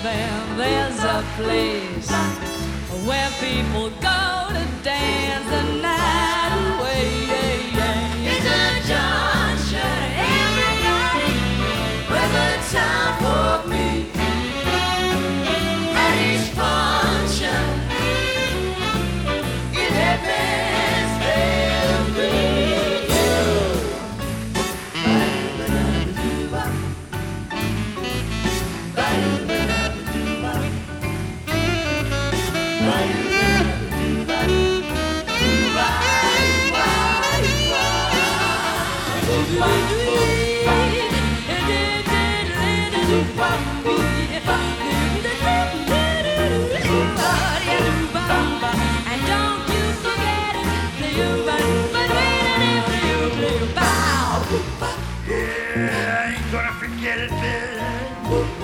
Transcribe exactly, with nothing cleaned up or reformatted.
heaven, there's a place where people go to dance the night away. Yeah, yeah. It's a junction, everybody, with a time for me. At each function, it happens every and don't you forget it, yeah, I ain't gonna forget it, man.